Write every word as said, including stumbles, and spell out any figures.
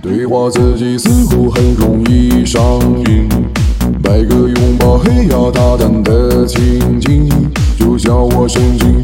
对话自己似乎很容易上瘾，摆个拥抱，嘿呀大胆的情景，就像我神经